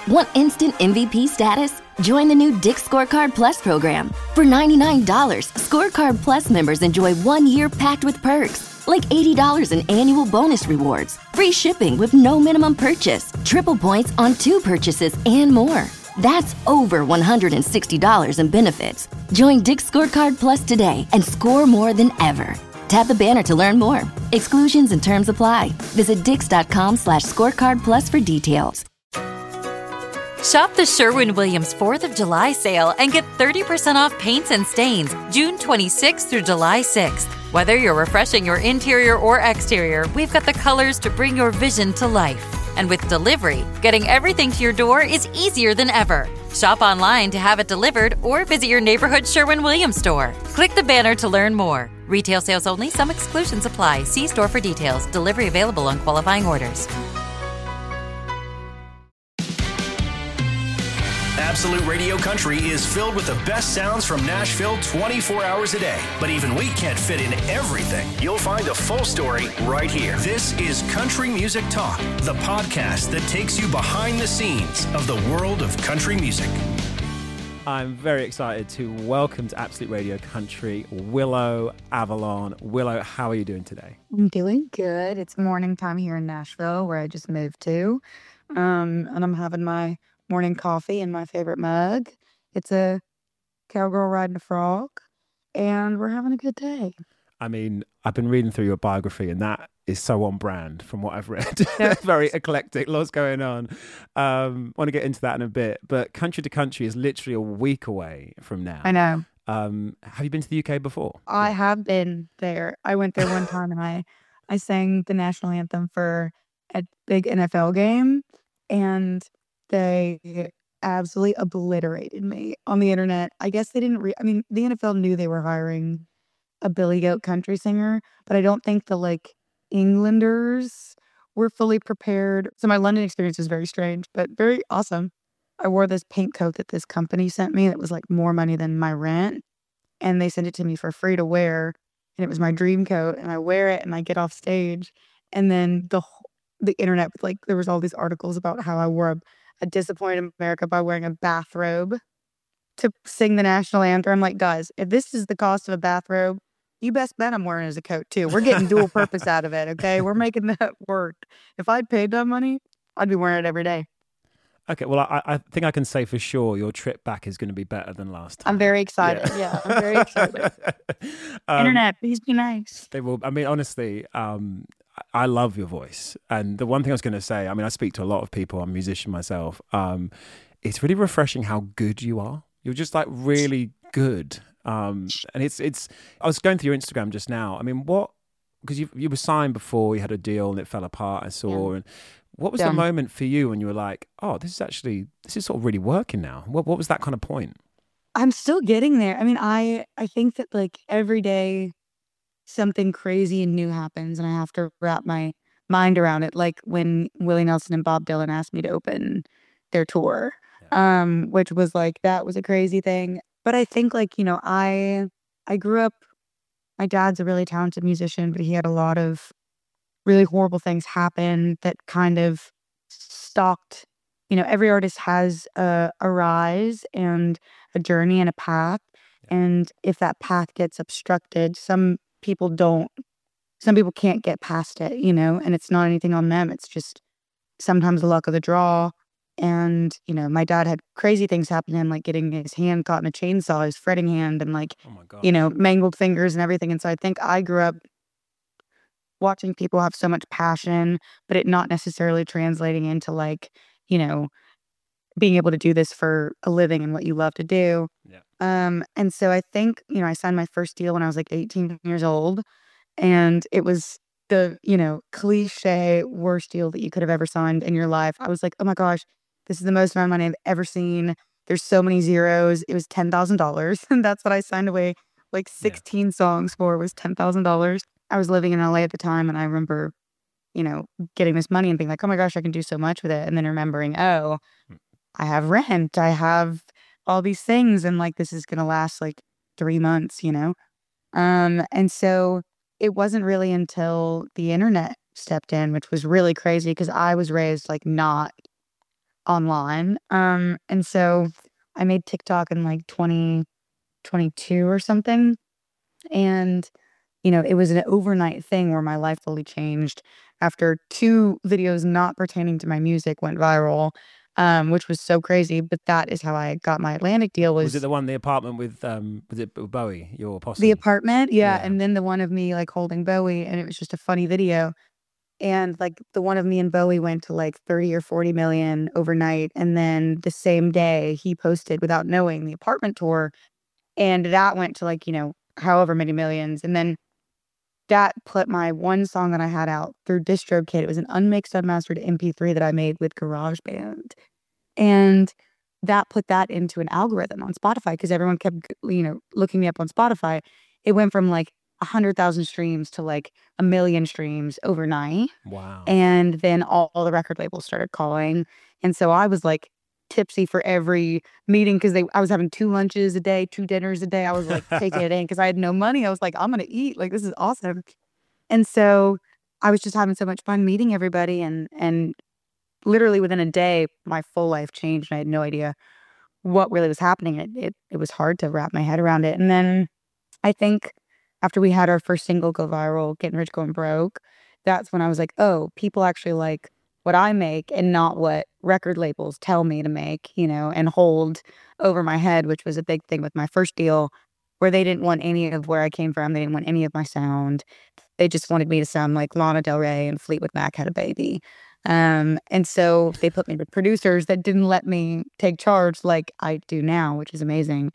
Want instant MVP status? Join the new Dick's Scorecard Plus program. For $99, Scorecard Plus members enjoy 1 year packed with perks, like $80 in annual bonus rewards, free shipping with no minimum purchase, triple points on 2 purchases, and more. That's over $160 in benefits. Join Dick's Scorecard Plus today and score more than ever. Tap the banner to learn more. Exclusions and terms apply. Visit dix.com/scorecard plus for details. Shop the Sherwin-Williams 4th of July sale and get 30% off paints and stains June 26th through July 6th. Whether you're refreshing your interior or exterior, we've got the colors to bring your vision to life. And with delivery, getting everything to your door is easier than ever. Shop online to have it delivered or visit your neighborhood Sherwin-Williams store. Click the banner to learn more. Retail sales only. Some exclusions apply. See store for details. Delivery available on qualifying orders. Absolute Radio Country is filled with the best sounds from Nashville 24 hours a day. But even we can't fit in everything. You'll find a full story right here. This is Country Music Talk, the podcast that takes you behind the scenes of the world of country music. I'm very excited to welcome to Absolute Radio Country Willow Avalon. Willow, how are you doing today? I'm doing good. It's morning time here in Nashville, where I just moved to. And I'm having my morning coffee in my favorite mug. It's a cowgirl riding a frog, and we're having a good day. I mean, I've been reading through your biography, and that is so on brand from what I've read. Very eclectic, lots going on. Want to get into that in a bit, but Country to Country is literally a week away from now. I know. Have you been to the UK before? I have been there. I went there one time, and I sang the national anthem for a big NFL game, and they absolutely obliterated me on the internet. I guess they didn't the NFL knew they were hiring a Billy Goat country singer, but I don't think the Englanders were fully prepared. So my London experience was very strange, but very awesome. I wore this pink coat that this company sent me that was more money than my rent, and they sent it to me for free to wear, and it was my dream coat, and I wear it and I get off stage, and then the internet, there was all these articles about how I wore a disappointed America by wearing a bathrobe to sing the national anthem. I'm like, guys, if this is the cost of a bathrobe, you best bet I'm wearing it as a coat too. We're getting dual purpose out of it, okay? We're making that work. If I'd paid that money, I'd be wearing it every day. Okay, well, I think I can say for sure your trip back is going to be better than last time. I'm very excited. Yeah, I'm very excited. Internet, please be nice. They will. I mean, honestly, I love your voice. And the one thing I was going to say, I speak to a lot of people. I'm a musician myself. It's really refreshing how good you are. You're just really good. And it's. I was going through your Instagram just now. Because you were signed before, you had a deal and it fell apart, I saw. Yeah. And what was the moment for you when you were like, oh, this is sort of really working now? What was that kind of point? I'm still getting there. I think that every day something crazy and new happens, and I have to wrap my mind around it. Like when Willie Nelson and Bob Dylan asked me to open their tour, which was that was a crazy thing. But I think I grew up, my dad's a really talented musician, but he had a lot of really horrible things happen that kind of stalked. Every artist has a rise and a journey and a path. Yeah. And if that path gets obstructed, some people can't get past it, and it's not anything on them. It's just sometimes the luck of the draw. And, my dad had crazy things happen to him, getting his hand caught in a chainsaw, his fretting hand, and mangled fingers and everything. And so I think I grew up watching people have so much passion, but it not necessarily translating into being able to do this for a living and what you love to do. Yeah. And so I think, I signed my first deal when I was 18 years old, and it was the, cliche worst deal that you could have ever signed in your life. I was like, oh my gosh, this is the most amount of money I've ever seen. There's so many zeros. It was $10,000. And that's what I signed away 16 songs for, was $10,000. I was living in LA at the time, and I remember, getting this money and being like, oh my gosh, I can do so much with it. And then remembering, oh, I have rent, I have all these things, and this is going to last 3 months, And so it wasn't really until the internet stepped in, which was really crazy because I was raised not online. And so I made TikTok in like 2022 or something. And, it was an overnight thing where my life fully changed after 2 videos not pertaining to my music went viral, which was so crazy. But that is how I got my Atlantic deal. Was it the apartment with was it Bowie, your possum? The apartment, yeah. Yeah. And then the one of me like holding Bowie, and it was just a funny video. And like the one of me and Bowie went to like 30 or 40 million overnight. And then the same day he posted without knowing the apartment tour. And that went to like, however many millions. And then that put my one song that I had out through DistroKid. It was an unmixed, unmastered MP3 that I made with GarageBand. And that put that into an algorithm on Spotify because everyone kept, looking me up on Spotify. It went from like 100,000 streams to like 1 million streams overnight. Wow. And then all the record labels started calling. And so I was like tipsy for every meeting because I was having 2 lunches a day, 2 dinners a day. I was like taking it in because I had no money. I was like, I'm going to eat. Like, this is awesome. And so I was just having so much fun meeting everybody. And literally within a day, my full life changed. And I had no idea what really was happening. It was hard to wrap my head around it. And then I think after we had our first single go viral, Getting Rich, Going Broke, that's when I was like, oh, people actually like what I make and not what record labels tell me to make, and hold over my head, which was a big thing with my first deal, where they didn't want any of where I came from. They didn't want any of my sound. They just wanted me to sound like Lana Del Rey and Fleetwood Mac had a baby. And so they put me with producers that didn't let me take charge like I do now, which is amazing.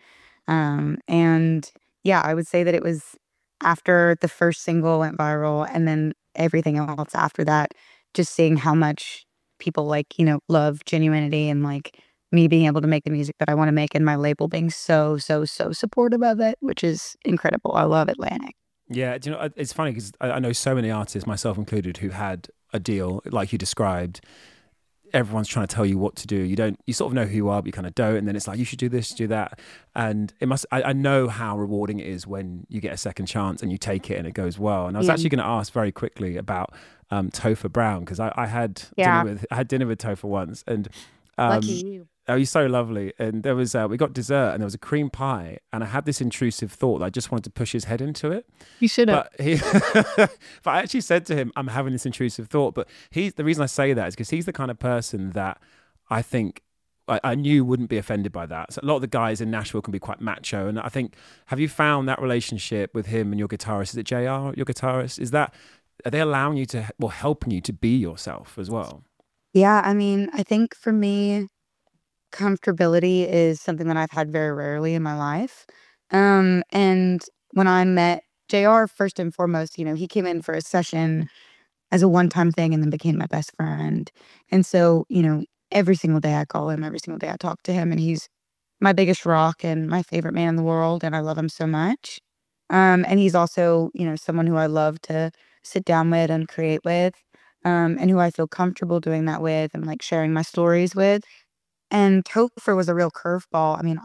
And yeah, I would say that it was after the first single went viral and then everything else after that, just seeing how much people love Genuinity and like me being able to make the music that I want to make and my label being so supportive of it, which is incredible. I love Atlantic. Yeah, it's funny because I know so many artists, myself included, who had a deal like you described. Everyone's trying to tell you what to do. You sort of know who you are, but you kind of don't. And then it's like, you should do this, do that. And I know how rewarding it is when you get a second chance and you take it and it goes well. And I was actually going to ask very quickly about Topher Brown, because I had dinner with Topher once, and lucky you. Oh, he's so lovely. And there was we got dessert and there was a cream pie, and I had this intrusive thought that I just wanted to push his head into it. You should have. But I actually said to him, I'm having this intrusive thought. But the reason I say that is because he's the kind of person that I think I knew wouldn't be offended by that. So a lot of the guys in Nashville can be quite macho, and I think, have you found that relationship with him and your guitarist? Is it JR, your guitarist? Are they allowing you to, or helping you to be yourself as well? Yeah, I mean, I think for me, comfortability is something that I've had very rarely in my life. And when I met JR, first and foremost, he came in for a session as a one-time thing and then became my best friend. And so, every single day I call him, every single day I talk to him, and he's my biggest rock and my favorite man in the world, and I love him so much. And he's also, someone who I love to sit down with and create with, and who I feel comfortable doing that with and like sharing my stories with. And Topher was a real curveball. I mean,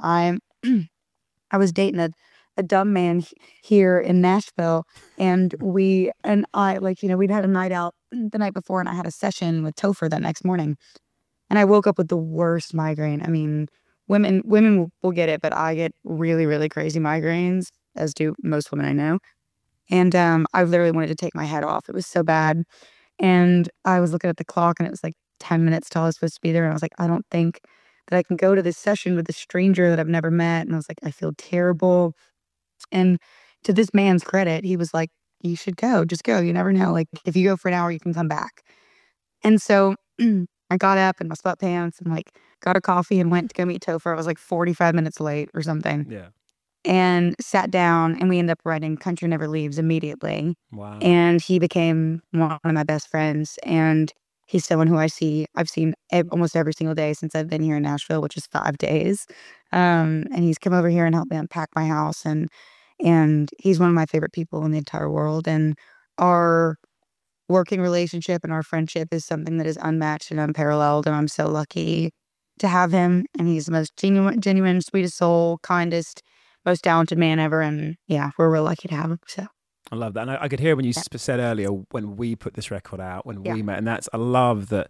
I was dating a dumb man here in Nashville, and we'd had a night out the night before, and I had a session with Topher that next morning, and I woke up with the worst migraine. I mean, women will get it, but I get really, really crazy migraines, as do most women I know. And I literally wanted to take my head off. It was so bad. And I was looking at the clock, and it was like 10 minutes till I was supposed to be there. And I was like, I don't think that I can go to this session with a stranger that I've never met. And I was like, I feel terrible. And to this man's credit, he was like, you should go. Just go. You never know. Like, if you go for an hour, you can come back. And so I got up in my sweatpants and like got a coffee and went to go meet Topher. I was like 45 minutes late or something. Yeah. And sat down, and we ended up writing Country Never Leaves immediately. Wow. And he became one of my best friends. And he's someone who I've seen almost every single day since I've been here in Nashville, which is 5 days. And he's come over here and helped me unpack my house. And he's one of my favorite people in the entire world. And our working relationship and our friendship is something that is unmatched and unparalleled. And I'm so lucky to have him. And he's the most genuine, sweetest soul, kindest, most talented man ever. And yeah, we're real lucky to have him. So I love that. And I could hear when you said earlier, when we put this record out, when we met, and I love that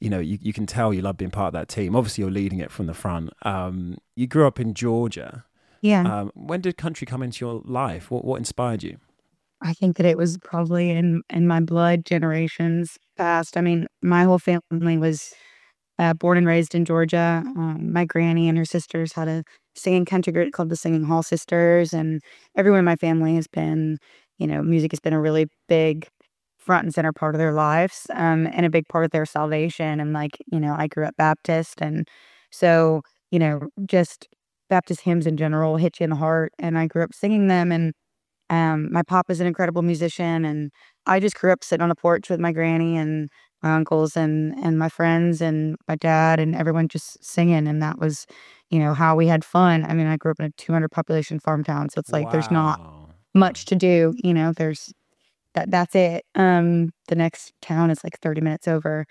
you can tell you love being part of that team. Obviously, you're leading it from the front. You grew up in Georgia. Yeah. When did country come into your life? What inspired you? I think that it was probably in my blood generations past. I mean, my whole family was born and raised in Georgia. My granny and her sisters had a singing country group called the Singing Hall Sisters, and everyone in my family has been, music has been a really big front and center part of their lives, and a big part of their salvation. And I grew up Baptist, and so just Baptist hymns in general hit you in the heart, and I grew up singing them. And my papa's an incredible musician, and I just grew up sitting on the porch with my granny and my uncles and my friends and my dad and everyone just singing, and that was, how we had fun. I mean, I grew up in a 200 population farm town, so it's like there's not Wow. much to do. There's that's it. The next town is like 30 minutes over.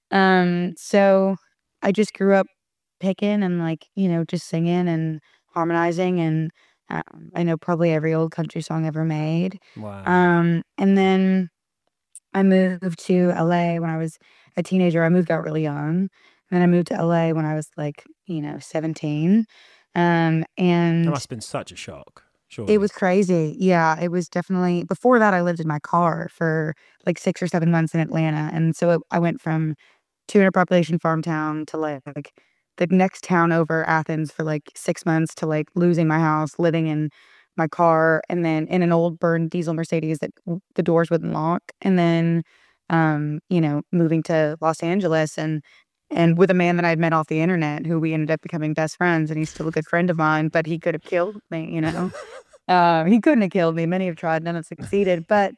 So I just grew up picking and just singing and harmonizing, and I know probably every old country song ever made. Wow. And then I moved to LA when I was a teenager. I moved out really young. And then I moved to LA when I was 17. That And must have been such a shock, surely. it was crazy. Yeah, it was definitely, before that, I lived in my car for 6 or 7 months in Atlanta. And so I went from 200 population farm town to the next town over, Athens, for 6 months, to losing my house, living in my car, and then in an old burned diesel Mercedes that the doors wouldn't lock, and then moving to Los Angeles, and with a man that I'd met off the internet who we ended up becoming best friends, and he's still a good friend of mine, but he could have killed me. He couldn't have killed me. Many have tried, none have succeeded, but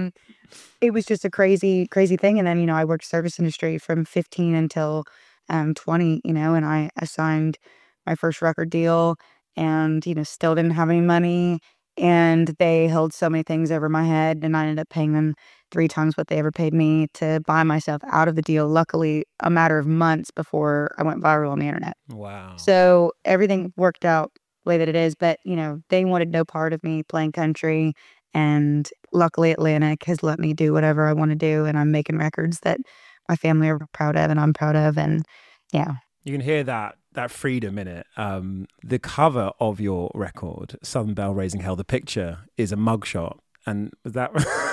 it was just a crazy thing. And then I worked service industry from 15 until 20, and I signed my first record deal, and still didn't have any money, and they held so many things over my head, and I ended up paying them 3 times what they ever paid me to buy myself out of the deal, luckily a matter of months before I went viral on the internet. Wow. So everything worked out the way that it is, but they wanted no part of me playing country, and luckily Atlantic has let me do whatever I want to do, and I'm making records that my family are proud of and I'm proud of. And yeah. You can hear that freedom in it. The cover of your record, Southern Belle Raising Hell, the picture is a mugshot. And was that,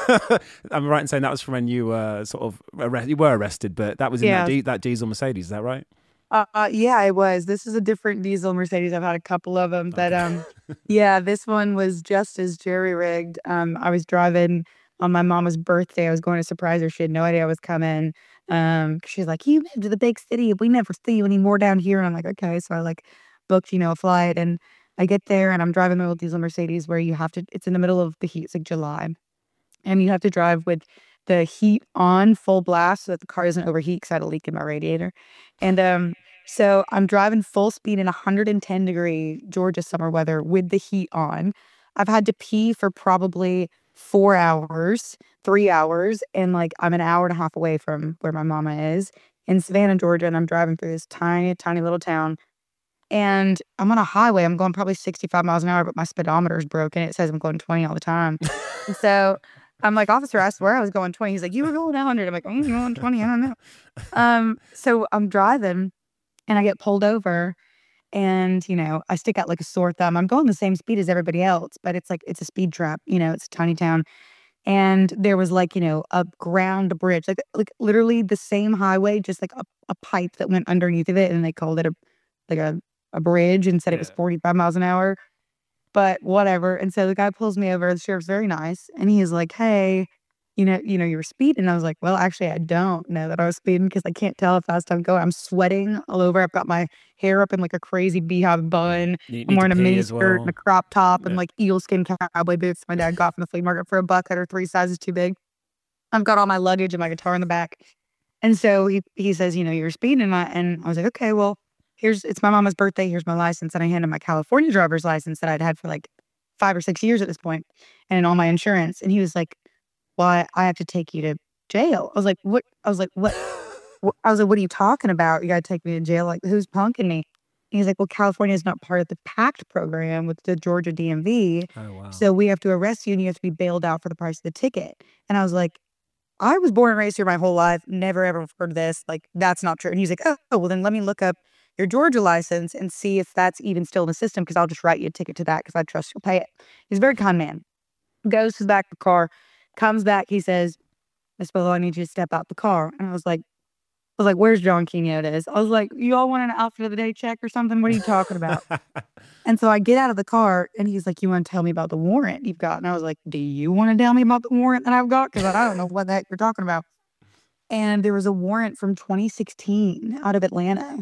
I'm right in saying that was from when you were you were arrested, but that was in Yeah. that diesel Mercedes, is that right? Yeah, it was. This is a different diesel Mercedes. I've had a couple of them, but yeah, this one was just as jerry-rigged. I was driving on my mama's birthday. I was going to surprise her. She had no idea I was coming. She's like, "You moved to the big city. We never see you anymore down here." And I'm like, "Okay." So I booked, a flight, and I get there, and I'm driving my old diesel Mercedes where you have to. It's in the middle of the heat. It's like July, and you have to drive with the heat on full blast so that the car doesn't overheat because I had a leak in my radiator. And so I'm driving full speed in 110-degree Georgia summer weather with the heat on. I've had to pee for probably 4 hours, 3 hours, and I'm an hour and a half away from where my mama is in Savannah, Georgia, and I'm driving through this tiny, tiny little town. And I'm on a highway. I'm going probably 65 miles an hour, but my speedometer's broken. It says I'm going 20 all the time. And so I'm like, "Officer, I swear I was going 20. He's like, "You were going 100. I'm like, "I'm going 20. I don't know." So I'm driving, and I get pulled over, and I stick out like a sore thumb. I'm going the same speed as everybody else, but it's a speed trap. It's a tiny town, and there was a ground bridge, literally the same highway, just a pipe that went underneath of it, and they called it a bridge and said it was 45 miles an hour. But whatever. And so the guy pulls me over. The sheriff's very nice, and he is like, "Hey, you were speeding." And I was like, "Well, actually, I don't know that I was speeding because I can't tell how fast I'm going. I'm sweating all over. I've got my hair up in a crazy beehive bun. You I'm need wearing to a pee mini as skirt well. and a crop top Yeah. and eelskin cowboy boots my dad got from the flea market for $1 that are 3 sizes too big. I've got all my luggage and my guitar in the back." And so he says, "You're speeding." And I was like, "Okay, well, it's my mama's birthday. Here's my license." And I handed my California driver's license that I'd had for 5 or 6 years at this point, and all my insurance. And he was like, "Well, I have to take you to jail." I was like, "What?" I was like, "What?" I was like, "What are you talking about? You got to take me to jail? Who's punking me?" And he's like, "Well, California is not part of the PACT program with the Georgia DMV. Oh, wow. So we have to arrest you, and you have to be bailed out for the price of the ticket." And I was like, I was born and raised here my whole life. Never ever heard of this. Like, that's not true. And he's like, oh, well, then let me look up your Georgia license and see if that's even still in the system because I'll just write you a ticket to that because I trust you'll pay it. He's a very kind man. Goes to the back of the car, comes back. He says, Miss Bolo, I need you to step out the car. And I was like, where's John Quinones? I was like, you all want an outfit of the day check or something? What are you talking about? And so I get out of the car and he's like, you want to tell me about the warrant you've got? And I was like, do you want to tell me about the warrant that I've got? Because I don't know what the heck you're talking about. And there was a warrant from 2016 out of Atlanta.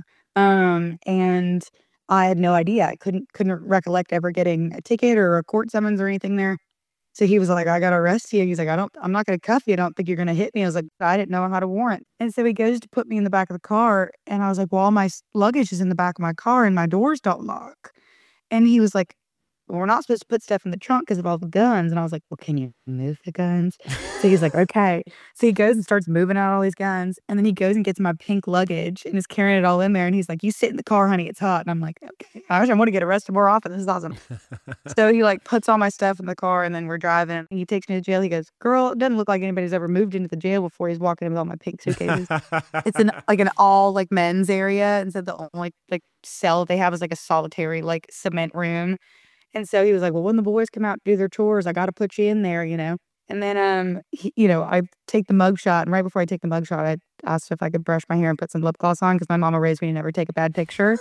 And I had no idea. I couldn't recollect ever getting a ticket or a court summons or anything there. So he was like, I got to arrest you. He's like, I'm not going to cuff you. I don't think you're going to hit me. I was like, I didn't know I had a warrant. And so he goes to put me in the back of the car. And I was like, well, all my luggage is in the back of my car and my doors don't lock. And he was like, well, we're not supposed to put stuff in the trunk because of all the guns. And I was like, well, can you move the guns? So he's like, okay. So he goes and starts moving out all these guns. And then he goes and gets my pink luggage and is carrying it all in there. And he's like, you sit in the car, honey. It's hot. And I'm like, okay. I wish I want to get arrested more often. This is awesome. So he like puts all my stuff in the car and then we're driving. And he takes me to jail. He goes, girl, it doesn't look like anybody's ever moved into the jail before. He's walking in with all my pink suitcases. It's an all like men's area. And so the only like cell they have is like a solitary like cement room. And so he was like, well, when the boys come out to do their chores, I got to put you in there, you know? And then, I take the mugshot. And right before I take the mugshot, I asked if I could brush my hair and put some lip gloss on because my mama raised me to never take a bad picture.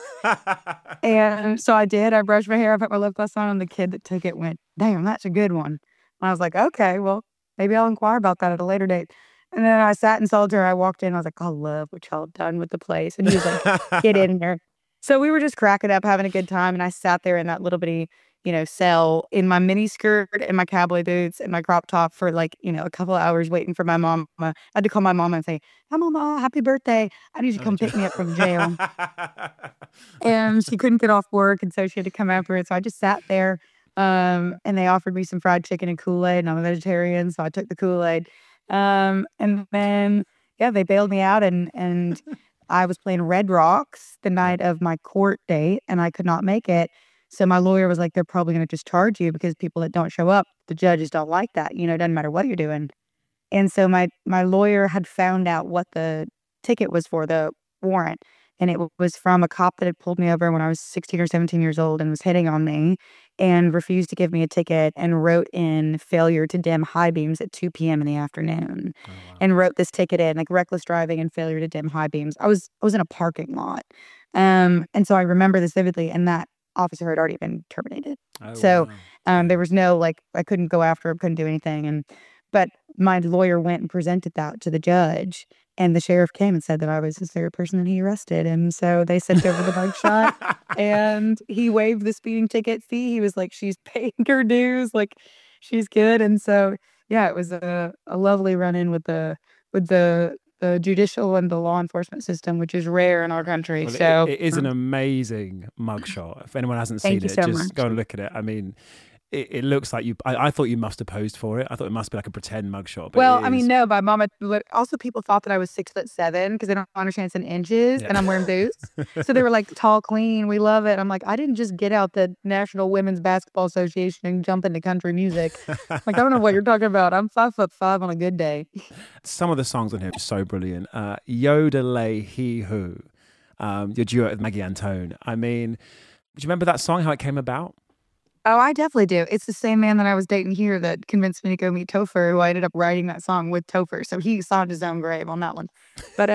And so I did. I brushed my hair, I put my lip gloss on, and the kid that took it went, damn, that's a good one. And I was like, okay, well, maybe I'll inquire about that at a later date. And then I sat in solitary. I walked in. I was like, I love what y'all done with the place. And he was like, get in here. So we were just cracking up, having a good time. And I sat there in that little bitty cell in my mini skirt and my cowboy boots and my crop top for like, a couple of hours waiting for my mom. I had to call my mom and say, hi, Mama, happy birthday. I need you to come pick me up from jail. And she couldn't get off work. And so she had to come after it. So I just sat there and they offered me some fried chicken and Kool-Aid. And I'm a vegetarian, so I took the Kool-Aid. And then, they bailed me out and I was playing Red Rocks the night of my court date and I could not make it. So my lawyer was like, they're probably going to just charge you because people that don't show up, the judges don't like that. It doesn't matter what you're doing. And so my lawyer had found out what the ticket was for, the warrant. And it was from a cop that had pulled me over when I was 16 or 17 years old and was hitting on me and refused to give me a ticket and wrote in failure to dim high beams at 2 p.m. in the afternoon. Oh, wow. And wrote this ticket in, like reckless driving and failure to dim high beams. I was in a parking lot. And so I remember this vividly, and that officer had already been terminated. Oh, so wow. There was no, I couldn't go after him, couldn't do anything. But my lawyer went and presented that to the judge, and the sheriff came and said that I was the third person that he arrested. And so they sent over the mugshot, and he waived the speeding ticket fee. He was like, she's paying her dues, like she's good. And so, it was a lovely run-in with the judicial and the law enforcement system, which is rare in our country. Well, so it is an amazing mugshot. If anyone hasn't seen it, just go and look at it. I mean, it looks like you. I thought you must have posed for it. I thought it must be like a pretend mugshot. Well, I mean, no, my mama. Also, people thought that I was 6'7" because they don't understand it's in inches, and I'm wearing boots. So they were like, "Tall, clean, we love it." I'm like, I didn't just get out the National Women's Basketball Association and jump into country music. Like, I don't know what you're talking about. I'm 5'5" on a good day. Some of the songs on here are so brilliant. Yodelay He Who, your duet with Maggie Antone. I mean, do you remember that song? How it came about? Oh, I definitely do. It's the same man that I was dating here that convinced me to go meet Topher, who I ended up writing that song with Topher. So he signed his own grave on that one. But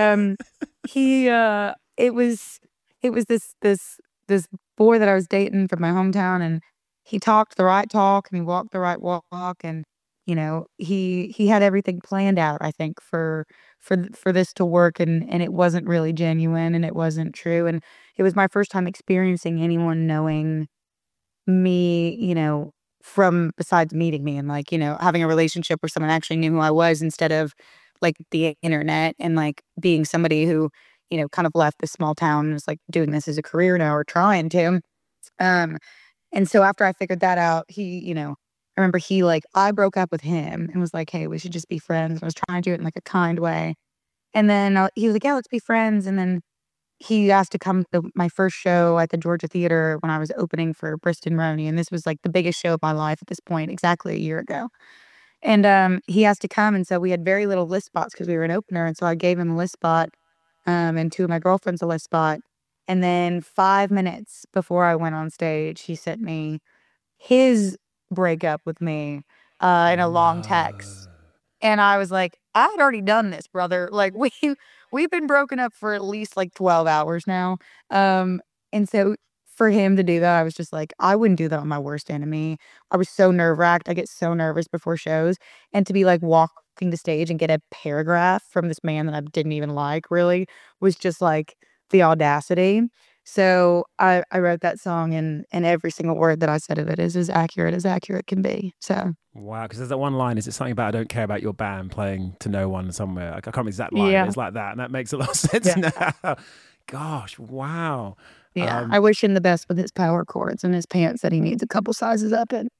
it was this boy that I was dating from my hometown, and he talked the right talk and he walked the right walk, and he had everything planned out, I think, for this to work, and it wasn't really genuine and it wasn't true. And it was my first time experiencing anyone knowing me, from besides meeting me and having a relationship where someone actually knew who I was instead of like the internet, and like being somebody who, kind of left this small town and was like doing this as a career now or trying to. And so after I figured that out, he, I remember I broke up with him and was like, hey, we should just be friends. I was trying to do it in like a kind way. And then he was like, yeah, let's be friends. And then he asked to come to my first show at the Georgia Theater when I was opening for Briston Roney. And this was like the biggest show of my life at this point, exactly a year ago. And he has to come. And so we had very little list spots because we were an opener. And so I gave him a list spot, and two of my girlfriends a list spot. And then 5 minutes before I went on stage, he sent me his breakup with me in a long text. And I was like, I had already done this, brother. Like we've been broken up for at least like 12 hours now. And so for him to do that, I was just like, I wouldn't do that on my worst enemy. I was so nerve-wracked. I get so nervous before shows. And to be like walking the stage and get a paragraph from this man that I didn't even like really was just like the audacity. So I wrote that song, and every single word that I said of it is as accurate can be. So wow, because there's that one line, is it something about I don't care about your band playing to no one somewhere? I can't remember the exact line. Yeah. It's like that, and that makes a lot of sense now. Gosh, wow. yeah, I wish him the best with his power chords and his pants that he needs a couple sizes up in.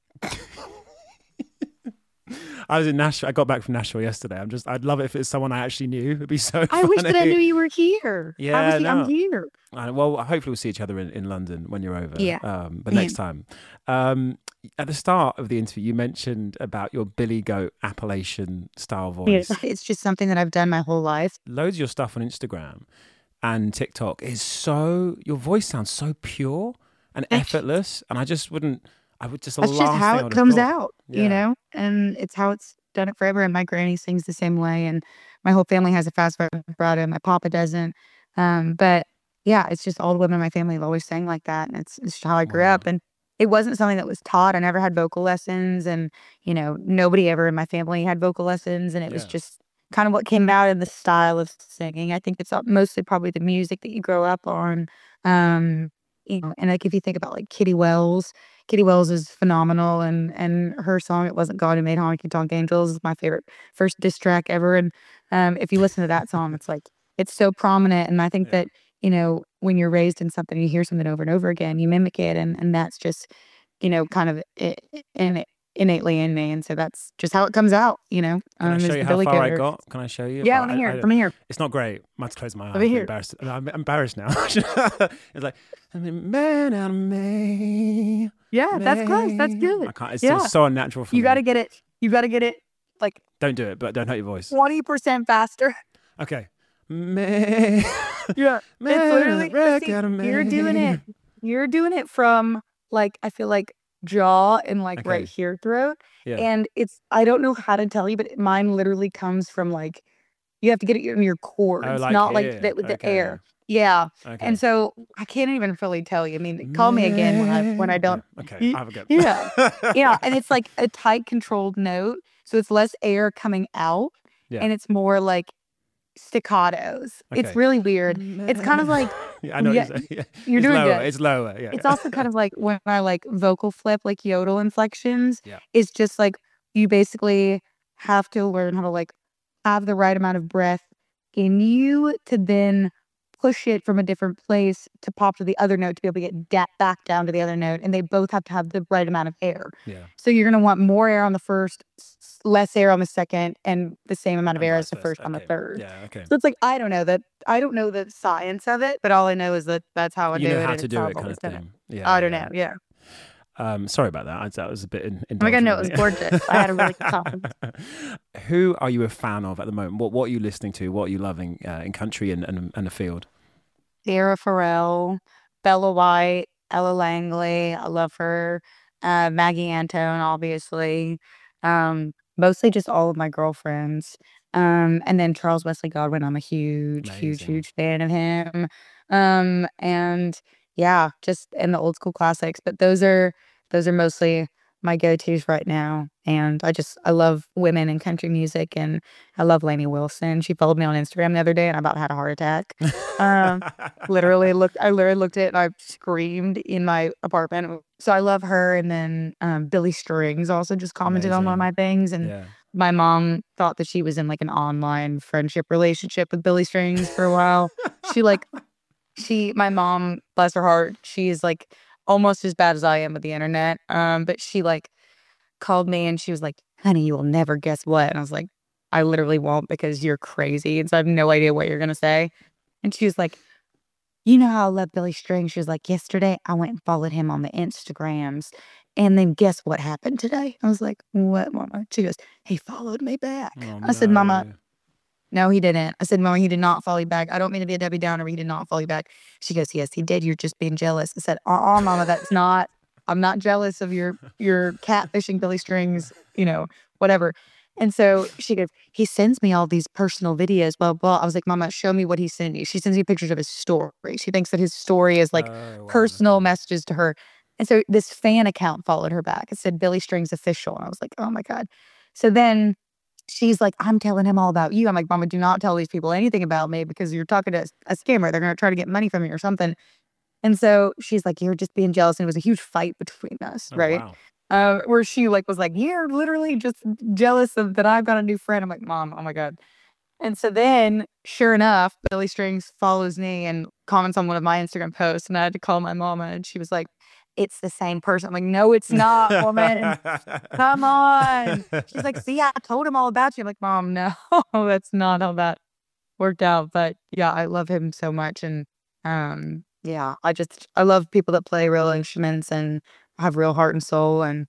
I was in Nashville. I got back from Nashville yesterday. I'd love it if it's someone I actually knew. It'd be so funny. I wish that I knew you were here. Yeah, no. I'm here. Well, hopefully we'll see each other in London when you're over. Yeah. But next time. At the start of the interview, you mentioned about your Billy Goat Appalachian style voice. Yeah, it's just something that I've done my whole life. Loads of your stuff on Instagram and TikTok is your voice sounds so pure and effortless. And I would just That's just how it comes out, you know, and it's how it's done it forever. And my granny sings the same way, and my whole family has a fast vibrato. My papa doesn't. But yeah, it's just all the women in my family have always sang like that. And it's just how I grew up. And it wasn't something that was taught. I never had vocal lessons, and, you know, nobody ever in my family had vocal lessons. And it was just kind of what came out in the style of singing. I think it's mostly probably the music that you grow up on. You know, and like if you think about like Kitty Wells is phenomenal, and her song "It Wasn't God Who Made Honky Tonk Angels" is my favorite first diss track ever. And if you listen to that song, it's like it's so prominent. And I think that, you know, when you're raised in something, you hear something over and over again, you mimic it, and that's just, you know, kind of innately in me. And so that's just how it comes out, you know. Can I show you how far I got? Can I show you? Yeah, let me hear it. Let me hear it. It's not great. I might have to close my eyes. Let me hear it. I'm embarrassed now. It's like, man out of me. Yeah, that's close. That's good. I can't. It's just so unnatural for me. You got to get it. You got to get it like. Don't do it, but don't hurt your voice. 20% faster. Okay. Man. Yeah. It's literally. See, You're doing it from like, I feel like jaw and like right here throat. Yeah. And I don't know how to tell you, but mine literally comes from like, you have to get it in your cords, like not here. like with the air. Yeah. Okay. And so I can't even fully tell you. I mean, call me again when I don't. Okay. I have a go. Yeah. Yeah. And it's like a tight controlled note. So it's less air coming out. Yeah. And it's more like staccatos. Okay. It's really weird. It's kind of like. I know what you're saying. You're doing lower. good. It's lower. Yeah. It's also kind of like when I like vocal flip, like yodel inflections. Yeah. It's just like you basically have to learn how to like have the right amount of breath in you to then push it from a different place to pop to the other note to be able to get back down to the other note. And they both have to have the right amount of air. Yeah. So you're going to want more air on the first, less air on the second, and the same amount of air as the first on the third. Yeah. Okay. So it's like, I don't know the science of it, but all I know is that that's how I do it. You know how and to it's do how it, I've kind always of done it. thing. Yeah. I don't know. Yeah. Sorry about that. That was a bit Oh my God, no, it was gorgeous. I had a really good time. Who are you a fan of at the moment? What are you listening to? What are you loving in country and the field? Sarah Farrell, Bella White, Ella Langley. I love her. Maggie Antone, obviously. Mostly just all of my girlfriends. And then Charles Wesley Godwin. I'm a huge fan of him. And yeah, just in the old school classics. But those are mostly my go-tos right now. And I love women in country music, and I love Lainey Wilson. She followed me on Instagram the other day, and I about had a heart attack. I literally looked at it and I screamed in my apartment. So I love her. And then Billy Strings also just commented on one of my things. And my mom thought that she was in like an online friendship relationship with Billy Strings for a while. My mom, bless her heart, she's like almost as bad as I am with the internet. But she like called me and she was like, honey, you will never guess what. And I was like, I literally won't, because you're crazy. And so I have no idea what you're going to say. And she was like, you know how I love Billy Strings? She was like, yesterday I went and followed him on the Instagrams, And then guess what happened today? I was like, what, Mama? She goes, he followed me back. Oh, I said, Mama, no. no, he didn't. I said, Mama, he did not follow you back. I don't mean to be a Debbie Downer, but he did not follow you back. She goes, yes, he did. You're just being jealous. I said, Mama, that's not, I'm not jealous of your catfishing Billy Strings, whatever. And so she goes, he sends me all these personal videos, blah, blah. I was like, Mama, show me what he sent you. She sends me pictures of his story. She thinks that his story is like personal messages to her. And so this fan account followed her back. It said Billy Strings Official. And I was like, oh my God. So then she's like, I'm telling him all about you. I'm like, Mama, do not tell these people anything about me because you're talking to a scammer. They're going to try to get money from me or something. And so she's like, you're just being jealous. And it was a huge fight between us, right? Wow. Where she was like, you're literally just jealous that I've got a new friend. I'm like, Mom, oh my God. And so then, sure enough, Billy Strings follows me and comments on one of my Instagram posts. And I had to call my mama and she was like, it's the same person. I'm like, no, it's not, woman. Come on. She's like, see, I told him all about you. I'm like, Mom, no, that's not how that worked out. But yeah, I love him so much. And yeah, I love people that play real instruments and have real heart and soul. And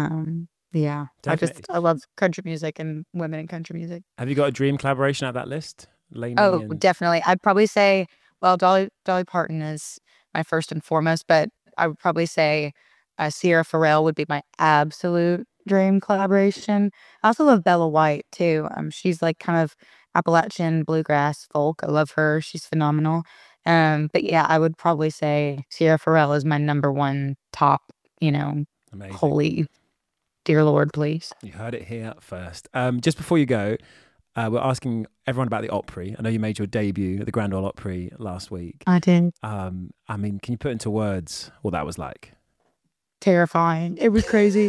yeah, Definitely. I love country music and women in country music. Have you got a dream collaboration out that list? Lainey Definitely. I'd probably say, well, Dolly Parton is my first and foremost, but I would probably say Sierra Farrell would be my absolute dream collaboration. I also love Bella White too. She's like kind of Appalachian bluegrass folk. I love her. She's phenomenal. But yeah, I would probably say Sierra Farrell is my number one top, Amazing. holy dear Lord, please. You heard it here first. Just before you go, we're asking everyone about the Opry. I know you made your debut at the Grand Ole Opry last week. I did. I mean, can you put into words what that was like? Terrifying. It was crazy.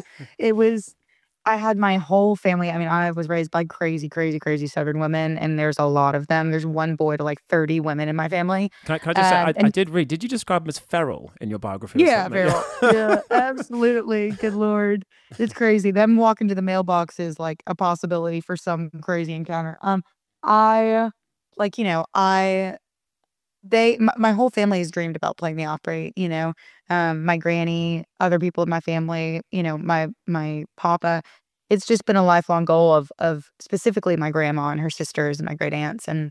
I had my whole family. I mean, I was raised by crazy, crazy, crazy Southern women, and there's a lot of them. There's one boy to like 30 women in my family. Can I just say, I did read, did you describe him as feral in your biography? Yeah, feral. Yeah, absolutely. Good Lord. It's crazy. Them walking to the mailbox is like a possibility for some crazy encounter. My whole family has dreamed about playing the Opry, my granny, other people in my family, my papa. It's just been a lifelong goal of specifically my grandma and her sisters and my great aunts. And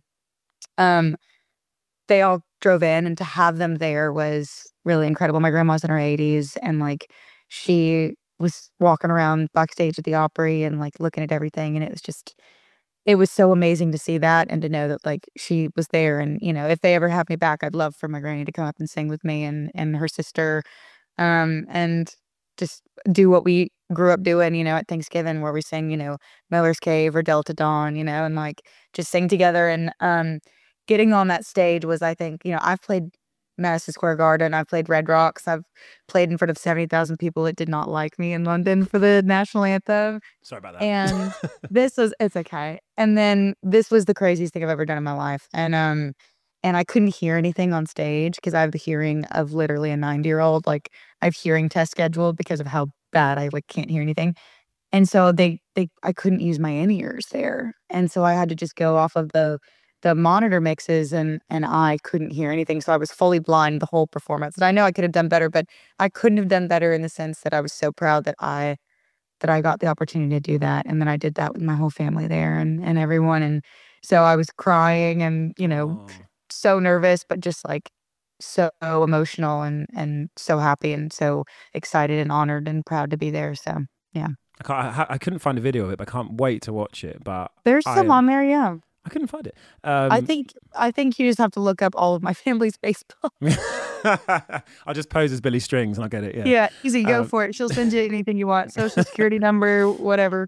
they all drove in, and to have them there was really incredible. My grandma's in her 80s, and like she was walking around backstage at the Opry and like looking at everything. And it was so amazing to see that and to know that like she was there. And, if they ever have me back, I'd love for my granny to come up and sing with me and her sister, and just do what we grew up doing, at Thanksgiving, where we sing, Miller's Cave or Delta Dawn, and like just sing together. And getting on that stage was, I think, I've played Madison Square Garden, I've played Red Rocks, I've played in front of 70,000 people that did not like me in London for the national anthem. Sorry about that. And it's okay. And then this was the craziest thing I've ever done in my life. And I couldn't hear anything on stage because I have the hearing of literally a 90-year-old. Like, I have hearing test scheduled because of how bad I like can't hear anything. And so I couldn't use my in-ears there. And so I had to just go off of the monitor mixes, and I couldn't hear anything. So I was fully blind the whole performance. And I know I could have done better, but I couldn't have done better in the sense that I was so proud that I got the opportunity to do that. And then I did that with my whole family there and everyone. And so I was crying and, so nervous, but just like so emotional and so happy and so excited and honored and proud to be there. So, yeah. I couldn't find a video of it, but I can't wait to watch it. But there's some on there, yeah. I couldn't find it. I think you just have to look up all of my family's Facebook. I'll just pose as Billy Strings and I'll get it. Yeah. Yeah, easy. Go for it. She'll send you anything you want. Social security number, whatever.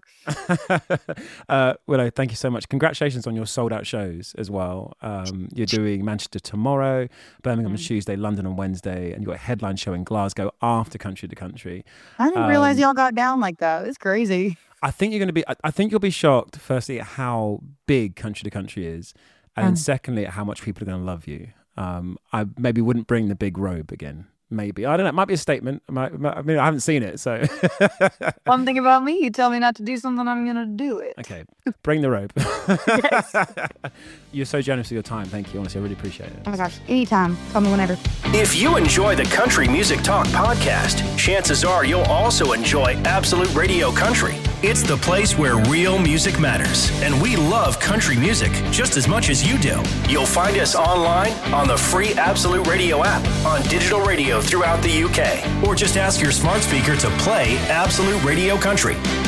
Willow, thank you so much. Congratulations on your sold out shows as well. You're doing Manchester tomorrow, Birmingham on Tuesday, London on Wednesday, and you've got a headline show in Glasgow after Country to Country. I didn't realize y'all got down like that. It's crazy. I think you'll be shocked, firstly, at how big Country to Country is, and secondly, at how much people are going to love you. I maybe wouldn't bring the big robe again Maybe. I don't know. It might be a statement. I mean, I haven't seen it, so. One thing about me, you tell me not to do something, I'm going to do it. Okay. Bring the rope. Yes. You're so generous with your time. Thank you. Honestly, I really appreciate it. Oh my gosh, anytime. Call me whenever. If you enjoy the Country Music Talk podcast, chances are you'll also enjoy Absolute Radio Country. It's the place where real music matters, and we love country music just as much as you do. You'll find us online on the free Absolute Radio app, on digital radio throughout the UK, or just ask your smart speaker to play Absolute Radio Country.